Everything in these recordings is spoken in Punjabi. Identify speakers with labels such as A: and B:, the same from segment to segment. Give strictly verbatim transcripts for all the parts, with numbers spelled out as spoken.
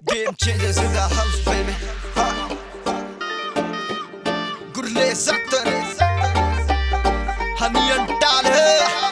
A: Game changers in the house, baby. Ha. Gurle Zaktar, Honey and Tale.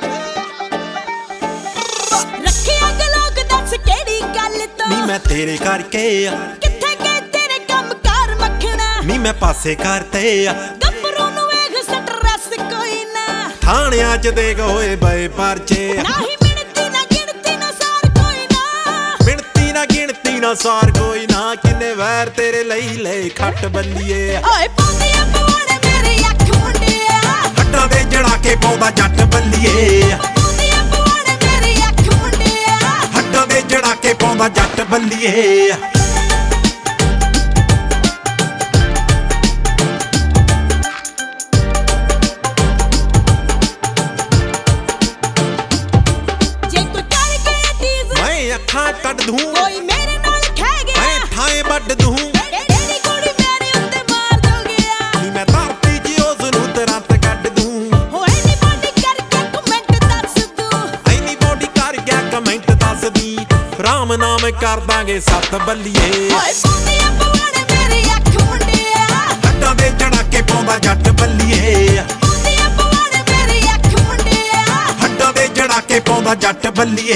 B: ਰੱਖਿਆ ਗਲੋਕ ਦੱਸ ਕਿਹੜੀ ਗੱਲ ਤੋਂ
C: ਨੀ ਮੈਂ ਤੇਰੇ ਕਰਕੇ ਆ
B: ਕਿੱਥੇ ਗਏ ਤੇਰੇ ਕੰਮ ਕਾਰ ਮੱਖਣਾ
C: ਨੀ ਮੈਂ ਪਾਸੇ ਕਰਤੇ ਆ
B: ਗੱਭਰੂ ਨੂੰ ਵੇਖ ਸਟਰੈਸ ਕੋਈ ਨਾ
C: ਥਾਣਿਆਂ ਚ ਦੇਖ ਹੋਏ ਬਏ ਪਰਚੇ
B: ਨਹੀਂ ਮਿਣਤੀ ਨਾ ਗਿਣਤੀ ਨਾ ਸਾਰ ਕੋਈ ਨਾ
C: ਮਿਣਤੀ ਨਾ ਗਿਣਤੀ ਨਾ ਸਾਰ ਕੋਈ ਨਾ ਕਿੰਨੇ ਵੈਰ ਤੇਰੇ ਲਈ ਲੈ ਖੱਟ ਬੰਦੀਏ
B: ਓਏ ਪਾਉਂਦੇ ਆ ਪਵਾੜੇ ਮੇਰੇ ਅੱਖ ਮੁੰਡਿਆ
C: ਹੱਟਾਂ ਦੇ ਜੜਾ ਕੇ ਪਾਉਂਦਾ ਜੱਟ ਬੱਲੀਏ
B: ਪਾਉਂਦੇ ਆ ਪਵਾੜੇ ਮੇਰੇ ਅੱਖ ਮੁੰਡਿਆ
C: ਹੱਟਾਂ ਦੇ ਜੜਾ ਕੇ ਪਾਉਂਦਾ ਜੱਟ ਬੱਲੀਏ
B: ਜੇ ਕੋਈ ਕਰ ਗਿਆ ਟੀਜ਼
C: ਮੈਂ ਅੱਖਾਂ ਕੱਢ ਦੂੰ
B: ਕੋਈ ਮੇਰੇ ਨਾਲ ਖਹਿ ਗਿਆ
C: ਮੈਂ ਥਾਏ ਵੱਢ ਦੂੰ
B: ਤੇਰੀ ਕੁੜੀ ਮੇਰੇ ਉੱਤੇ ਮਾਰ ਦੋ ਗਿਆ
C: ਨੀ ਮੈਂ ਧਰਤੀ 'ਚ ਉਸ ਨੂੰ ਤੁਰੰਤ ਕੱਢ ਦੂੰ
B: ਹੋਏ ਨੀ ਬੋਡੀ ਕਰਕੇ ਕਮੈਂਟ ਦੱਸ ਦੂੰ
C: ਐਨੀ ਬੋਡੀ ਕਰ ਗਿਆ ਕਮੈਂਟ ਦੱਸਦੀ ਰਾਮ ਨਾਮ ਕਰ ਦਾਂਗੇ ਸੱਤ ਬੱਲੀਏ
B: ਓਏ ਪਾਉਂਦੇ ਆ ਪਵਾੜੇ ਮੇਰੇ ਅੱਖ ਮੁੰਡਿਆ
C: ਹੱਟਾਂ ਦੇ ਜੜਾ ਕੇ ਪਾਉਂਦਾ ਜੱਟ ਬੱਲੀਏ
B: ਪਾਉਂਦੇ ਆ ਪਵਾੜੇ ਮੇਰੇ ਅੱਖ ਮੁੰਡਿਆ
C: ਹੱਟਾਂ ਦੇ ਜੜਾ ਕੇ ਪਾਉਂਦਾ ਜੱਟ ਬੱਲੀਏ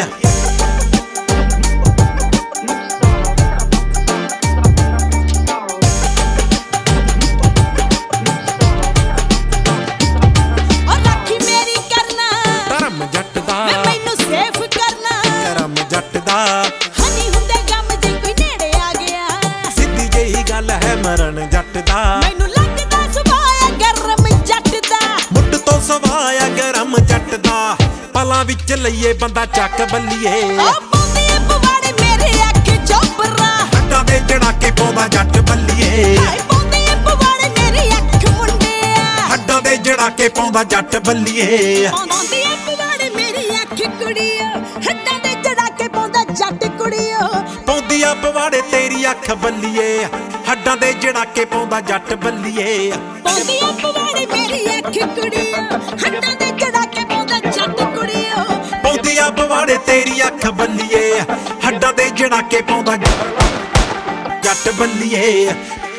B: ਓ ਰਾਖੀ ਮੇਰੀ ਕਰਨਾ
C: ਧਰਮ ਜੱਟ ਦਾ
B: ਮੈਂ ਮੈਨੂੰ ਸੇਫ ਕਰਨਾ
C: ਕਰਮ ਜੱਟ ਦਾ
B: ਹਨੀ ਹੁੰਦੇ ਗਮ ਜੇ ਕੋਈ ਨੇੜੇ ਆ ਗਿਆ
C: ਸਿੱਧੀ ਜਿਹੀ ਗੱਲ ਹੈ ਮਰਨ ਜੱਟ ਦਾ
B: ਮੈਨੂੰ ਲੱਗਦਾ ਸੁਭਾਅ ਗਰਮ ਜੱਟ ਦਾ
C: ਮੁੱਢ ਤੋਂ ਸਵਾਇਆ ਗਰਮ ਜੱਟ ਦਾ ਪਲਾਂ ਵਿੱਚ ਲਈਏ ਬੰਦਾ ਚੱਕ ਬੱਲੀਏ
B: ਓ ਪਾਉਂਦੇ ਆ ਪਵਾੜੇ ਮੇਰੇ ਅੱਖ ਚੋਬਰਾ
C: ਹੱਟਾਂ ਦੇ ਜੜਾ ਕੇ ਪਾਉਂਦਾ ਜੱਟ ਬੱਲੀਏ
B: ਹਾਏ ਪਾਉਂਦੇ ਆ ਪਵਾੜੇ ਮੇਰੇ ਅੱਖ ਮੁੰਡਿਆ
C: ਹੱਟਾਂ ਦੇ ਜੜਾ ਕੇ ਪਾਉਂਦਾ ਜੱਟ ਬੱਲੀਏ
B: ਪਾਉਂਦੇ ਆ ਪਵਾੜੇ ਮੇਰੀ ਅੱਖ ਕੁੜੀਓ ਹੱਟਾਂ ਦੇ ਜੜਾ ਕੇ ਪਾਉਂਦਾ ਜੱਟ ਕੁੜੀਓ
C: ਪਾਉਂਦੀ ਆ ਪਵਾੜੇ ਤੇਰੀ ਅੱਖ ਬੱਲੀਏ ਹੱਡਾਂ ਦੇ ਜੜਾ ਕੇ ਪਾਉਂਦਾ ਜੱਟ ਬੱਲੀਏ
B: ਪਾਉਂਦੇ ਆ ਪਵਾੜੇ ਮੇਰੀ ਅੱਖ ਕੁੜੀਓ ਹੱਟਾਂ ਦੇ ਜੜਾ ਕੇ ਪਾਉਂਦਾ ਜੱਟ ਕੁੜੀਓ
C: ਪਾਉਂਦੀ ਆ ਪਵਾੜੇ ਤੇਰੀ ਅੱਖ ਬੱਲੀਏ ਹੱਡਾਂ ਦੇ ਜੜਾ ਕੇ ਪਾਉਂਦਾ ਜੱਟ ਬੱਲੀਏ